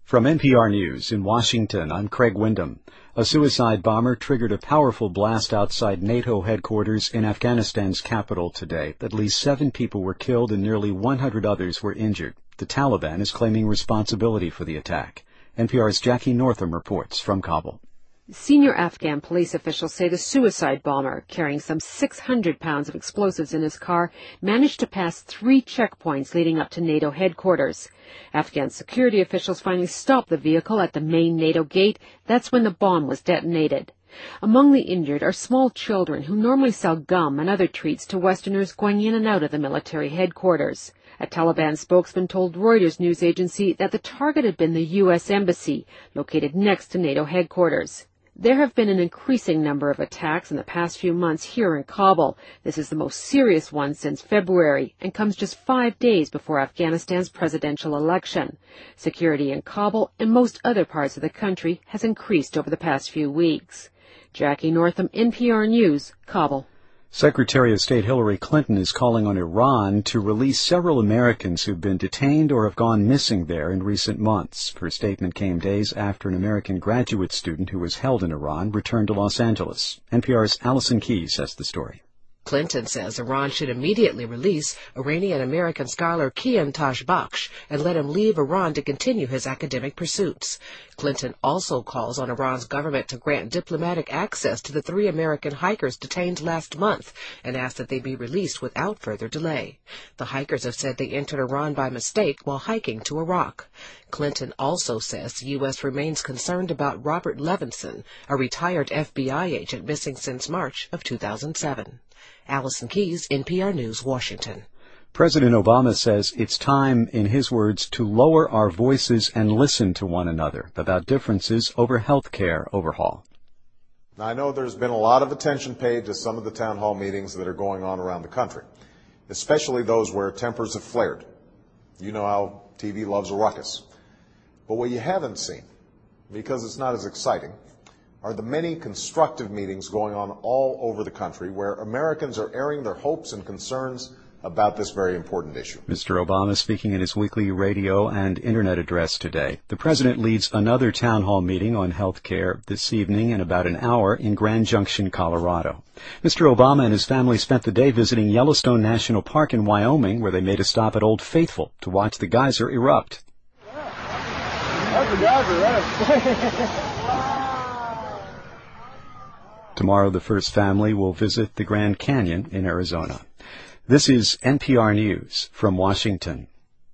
From NPR News in Washington, I'm Craig Windham. A suicide bomber triggered a powerful blast outside NATO headquarters in Afghanistan's capital today. At least 7 people were killed and nearly 100 others were injured. The Taliban is claiming responsibility for the attack. NPR's Jackie Northam reports from Kabul. Senior Afghan police officials say the suicide bomber, carrying some 600 pounds of explosives in his car, managed to pass 3 checkpoints leading up to NATO headquarters. Afghan security officials finally stopped the vehicle at the main NATO gate. That's when the bomb was detonated. Among the injured are small children who normally sell gum and other treats to Westerners going in and out of the military headquarters. A Taliban spokesman told Reuters news agency that the target had been the U.S. Embassy, located next to NATO headquarters. There have been an increasing number of attacks in the past few months here in Kabul. This is the most serious one since February and comes just 5 days before Afghanistan's presidential election. Security in Kabul and most other parts of the country has increased over the past few weeks. Jackie Northam, NPR News, Kabul. Secretary of State Hillary Clinton is calling on Iran to release several Americans who've been detained or have gone missing there in recent months. Her statement came days after an American graduate student who was held in Iran returned to Los Angeles. NPR's Allison Keyes has the story. Clinton says Iran should immediately release Iranian-American scholar Kian Tajbakhsh and let him leave Iran to continue his academic pursuits. Clinton also calls on Iran's government to grant diplomatic access to the 3 American hikers detained last month and asks that they be released without further delay. The hikers have said they entered Iran by mistake while hiking to Iraq. Clinton also says the U.S. remains concerned about Robert Levinson, a retired FBI agent missing since March of 2007. Allison Keyes, NPR News, Washington. President Obama says it's time, in his words, to lower our voices and listen to one another about differences over health care overhaul. Now, I know there's been a lot of attention paid to some of the town hall meetings that are going on around the country, especially those where tempers have flared. You know how TV loves a ruckus. But what you haven't seen, because it's not as exciting, are the many constructive meetings going on all over the country where Americans are airing their hopes and concerns about this very important issue. Mr. Obama speaking in his weekly radio and internet address today. The president leads another town hall meeting on health care this evening in about an hour in Grand Junction, Colorado. Mr. Obama and his family spent the day visiting Yellowstone National Park in Wyoming, where they made a stop at Old Faithful to watch the geyser erupt. That's a geyser, Tomorrow, the First family will visit the Grand Canyon in Arizona. This is NPR News from Washington.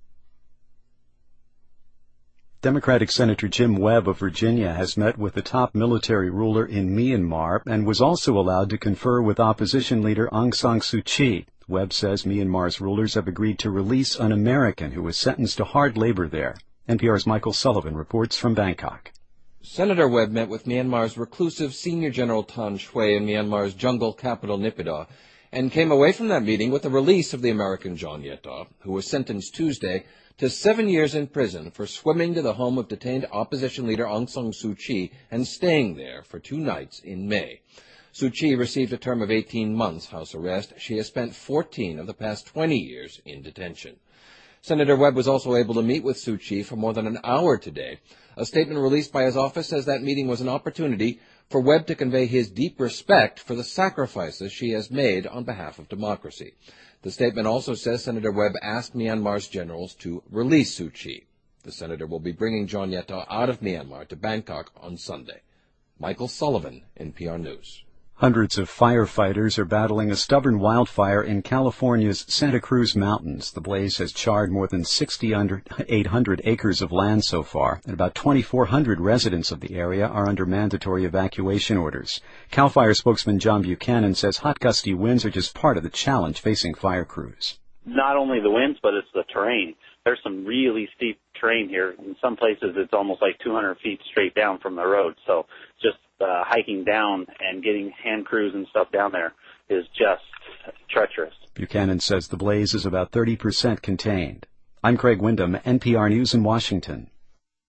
Democratic Senator Jim Webb of Virginia has met with the top military ruler in Myanmar and was also allowed to confer with opposition leader Aung San Suu Kyi. Webb says Myanmar's rulers have agreed to release an American who was sentenced to hard labor there. NPR's Michael Sullivan reports from Bangkok. Senator Webb met with Myanmar's reclusive Senior General Tan Shwe in Myanmar's jungle capital Naypyidaw and came away from that meeting with the release of the American John Yettow, who was sentenced Tuesday to 7 years in prison for swimming to the home of detained opposition leader Aung San Suu Kyi and staying there for 2 nights in May. Suu Kyi received a term of 18 months house arrest. She has spent 14 of the past 20 years in detention. Senator Webb was also able to meet with Suu Kyi for more than an hour today. A statement released by his office says that meeting was an opportunity for Webb to convey his deep respect for the sacrifices she has made on behalf of democracy. The statement also says Senator Webb asked Myanmar's generals to release Suu Kyi. The senator will be bringing John Yettow out of Myanmar to Bangkok on Sunday. Michael Sullivan, NPR News. Hundreds of firefighters are battling a stubborn wildfire in California's Santa Cruz Mountains. The blaze has charred more than 6,800 acres of land so far, and about 2,400 residents of the area are under mandatory evacuation orders. CAL FIRE spokesman John Buchanan says hot, gusty winds are just part of the challenge facing fire crews. Not only the winds, but it's the terrain. There's some really steep terrain here. In some places, it's almost like 200 feet straight down from the road. So just hiking down and getting hand crews and stuff down there is just treacherous. Buchanan says the blaze is about 30% contained. I'm Craig Windham, NPR News in Washington.